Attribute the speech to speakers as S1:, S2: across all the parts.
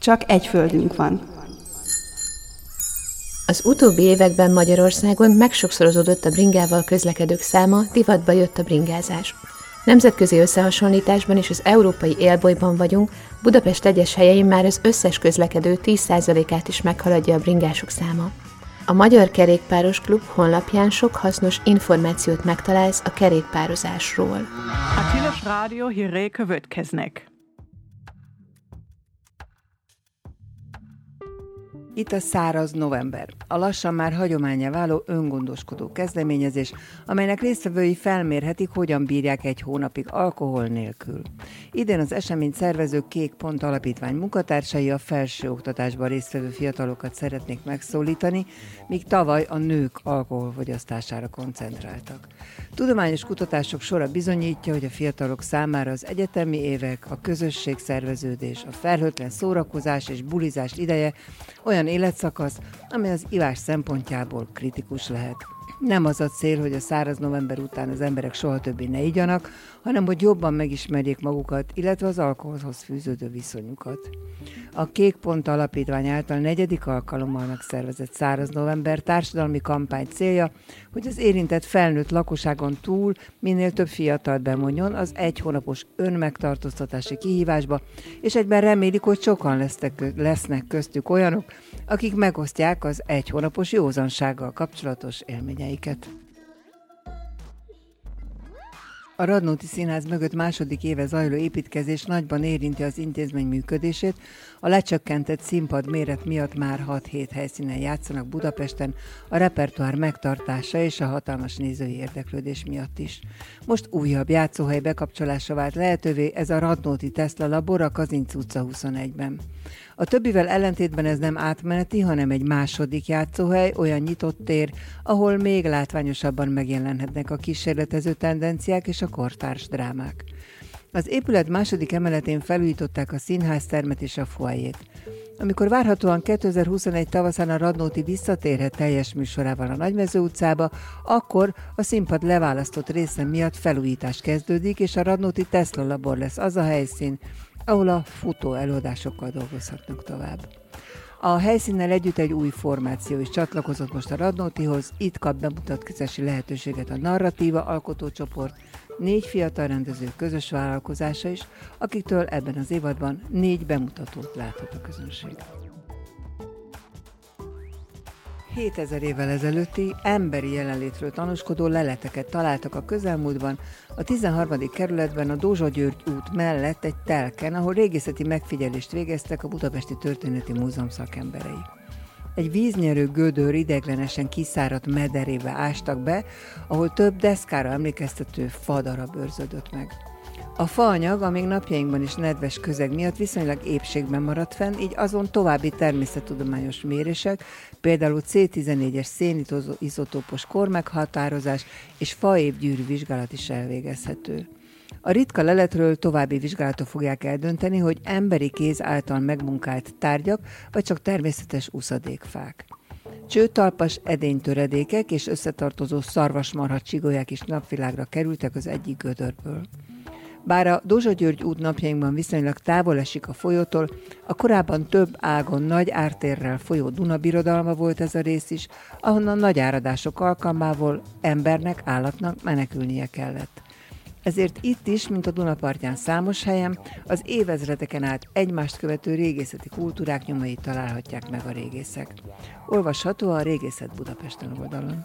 S1: Csak egy földünk van.
S2: Az utóbbi években Magyarországon megsokszorozódott a bringával közlekedők száma, divatba jött a bringázás. Nemzetközi összehasonlításban és az európai élbolyban vagyunk, Budapest egyes helyein már az összes közlekedő 10%-át is meghaladja a bringások száma. A Magyar Kerékpáros Klub honlapján sok hasznos információt megtalálsz a kerékpározásról.
S3: A Tilos Rádió hírei következnek.
S4: Itt a száraz november, a lassan már hagyománnyá váló öngondoskodó kezdeményezés, amelynek résztvevői felmérhetik, hogyan bírják egy hónapig alkohol nélkül. Idén az eseményt szervező Kék Pont Alapítvány munkatársai a felsőoktatásban résztvevő fiatalokat szeretnék megszólítani, míg tavaly a nők alkoholfogyasztására koncentráltak. Tudományos kutatások sora bizonyítja, hogy a fiatalok számára az egyetemi évek, a közösségszerveződés, a felhőtlen szórakozás és bulizás ideje olyan életszakasz, amely az ivás szempontjából kritikus lehet. Nem az a cél, hogy a száraz november után az emberek soha többé ne igyanak, hanem hogy jobban megismerjék magukat, illetve az alkoholhoz fűződő viszonyukat. A Kék Pont Alapítvány által 4. alkalommal megszervezett száraz november társadalmi kampány célja, hogy az érintett felnőtt lakosságon túl minél több fiatalt bevonjon az 1 hónapos önmegtartóztatási kihívásba, és egyben remélik, hogy sokan lesznek köztük olyanok, akik megosztják az 1 hónapos józansággal kapcsolatos élményeiket. A Radnóti Színház mögött második éve zajló építkezés nagyban érinti az intézmény működését, a lecsökkentett színpad méret miatt már 6-7 helyszínen játszanak Budapesten, a repertoár megtartása és a hatalmas nézői érdeklődés miatt is. Most újabb játszóhely bekapcsolása vált lehetővé, ez a Radnóti Tesla labor a Kazinc utca 21-ben. A többivel ellentétben ez nem átmeneti, hanem egy második játszóhely, olyan nyitott tér, ahol még látványosabban megjelenhetnek a kísérletező tendenciák és a kortárs drámák. Az épület második emeletén felújították a színháztermet és a foajét. Amikor várhatóan 2021 tavaszán a Radnóti visszatérhet teljes műsorával a Nagymező utcába, akkor a színpad leválasztott része miatt felújítás kezdődik, és a Radnóti Tesla labor lesz az a helyszín, ahol a futó előadásokkal dolgozhatnak tovább. A helyszínnel együtt egy új formáció is csatlakozott most a Radnótihoz, itt kap bemutatkozási lehetőséget a Narratíva alkotócsoport, 4 fiatal rendező közös vállalkozása is, akiktől ebben az évadban 4 bemutatót láthat a közönség. 7000 évvel ezelőtti emberi jelenlétről tanúskodó leleteket találtak a közelmúltban, a 13. kerületben a Dózsa György út mellett egy telken, ahol régészeti megfigyelést végeztek a Budapesti Történeti Múzeum szakemberei. Egy víznyerő gödör ideiglenesen kiszáradt mederébe ástak be, ahol több deszkára emlékeztető fadarab őrződött meg. A faanyag, amíg napjainkban is nedves közeg miatt viszonylag épségben maradt fenn, így azon további természettudományos mérések, például C14-es szénizotópos kormeghatározás és faévgyűrű vizsgálat is elvégezhető. A ritka leletről további vizsgálatok fogják eldönteni, hogy emberi kéz által megmunkált tárgyak, vagy csak természetes uszadékfák. Csőtalpas edénytöredékek és összetartozó szarvasmarha csigolyák is napvilágra kerültek az egyik gödörből. Bár a Dózsa György út napjainkban viszonylag távol esik a folyótól, a korábban több ágon nagy ártérrel folyó Duna birodalma volt ez a rész is, ahonnan nagy áradások alkalmából embernek, állatnak menekülnie kellett. Ezért itt is, mint a Duna partján számos helyen, az évezredeken át egymást követő régészeti kultúrák nyomait találhatják meg a régészek. Olvasható a Régészet Budapesten oldalon.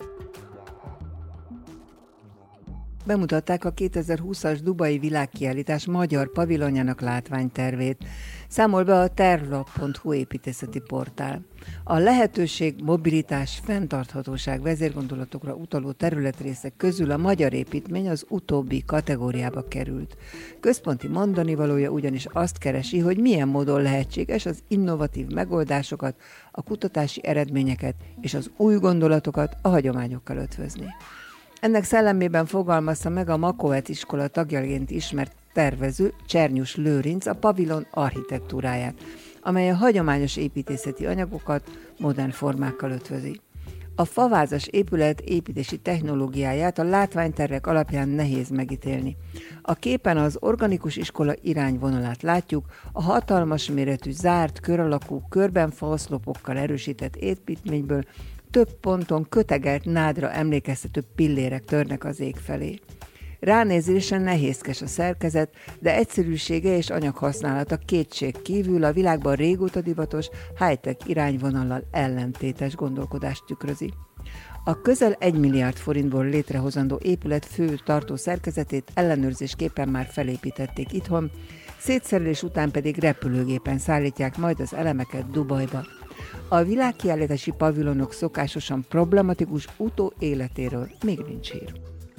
S4: Bemutatták a 2020-as Dubai világkiállítás magyar pavilonjának látványtervét. Számol be a tervlap.hu építészeti portál. A lehetőség, mobilitás, fenntarthatóság vezérgondolatokra utaló területrészek közül a magyar építmény az utóbbi kategóriába került. Központi mondanivalója ugyanis azt keresi, hogy milyen módon lehetséges az innovatív megoldásokat, a kutatási eredményeket és az új gondolatokat a hagyományokkal ötvözni. Ennek szellemében fogalmazta meg a Makovet iskola tagjaként ismert tervező Csernyus Lőrinc a pavilon architektúráját, amely a hagyományos építészeti anyagokat modern formákkal ötvözi. A favázas épület építési technológiáját a látványtervek alapján nehéz megítélni. A képen az organikus iskola irányvonalát látjuk, a hatalmas méretű, zárt, kör alakú, körben faoszlopokkal erősített építményből több ponton kötegelt nádra emlékeztető pillérek törnek az ég felé. Ránézésen nehézkes a szerkezet, de egyszerűsége és anyaghasználata kétség kívül a világban régóta divatos high-tech irányvonallal ellentétes gondolkodást tükrözi. A közel 1 milliárd forintból létrehozandó épület fő tartó szerkezetét ellenőrzésképpen már felépítették itthon, szétszerelés után pedig repülőgépen szállítják majd az elemeket Dubajba. A világkiállítási pavilonok szokásosan problematikus utóéletéről még nincs hír.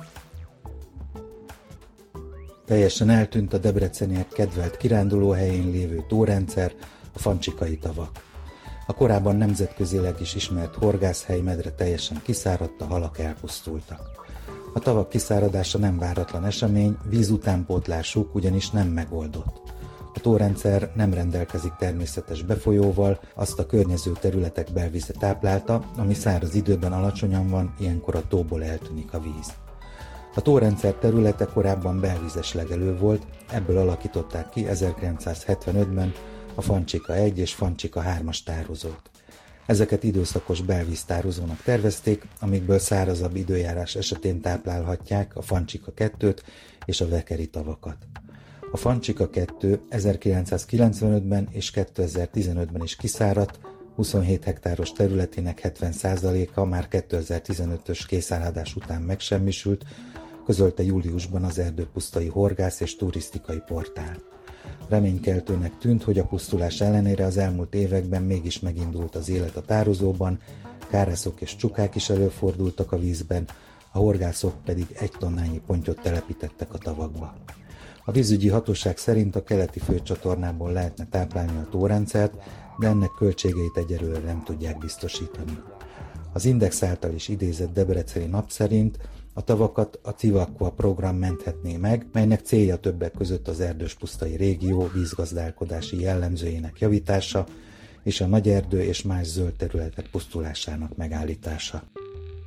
S1: Teljesen eltűnt a debreceniek kedvelt kirándulóhelyén lévő tórendszer, a Fancsikai tavak. A korábban nemzetközileg is ismert horgászhely medre teljesen kiszáradt, a halak elpusztultak. A tavak kiszáradása nem váratlan esemény, vízutánpótlásuk ugyanis nem megoldott. A tórendszer nem rendelkezik természetes befolyóval, azt a környező területek belvíze táplálta, ami száraz időben alacsonyan van, ilyenkor a tóból eltűnik a víz. A tórendszer területe korábban belvízes legelő volt, ebből alakították ki 1975-ben a Fancsika 1 és Fancsika 3-as tározót. Ezeket időszakos belvíztározónak tervezték, amikből szárazabb időjárás esetén táplálhatják a Fancsika 2-t és a Vekeri tavakat. A Fancsika 2 1995-ben és 2015-ben is kiszáradt, 27 hektáros területének 70%-a már 2015-ös készállás után megsemmisült, közölte júliusban az Erdőpusztai Horgász és Turisztikai Portál. Reménykeltőnek tűnt, hogy a pusztulás ellenére az elmúlt években mégis megindult az élet a tározóban, kárászok és csukák is előfordultak a vízben, a horgászok pedig 1 tonnányi pontyot telepítettek a tavakba. A vízügyi hatóság szerint a keleti főcsatornából lehetne táplálni a tórendszert, de ennek költségeit egyelőre nem tudják biztosítani. Az Index által is idézett debreceni nap szerint a tavakat a Civaqua program menthetné meg, melynek célja többek között az erdőspusztai régió vízgazdálkodási jellemzőinek javítása és a nagyerdő és más zöld területek pusztulásának megállítása.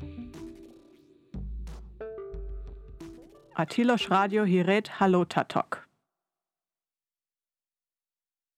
S3: A Tilos Rádió hírét Halló Tatok.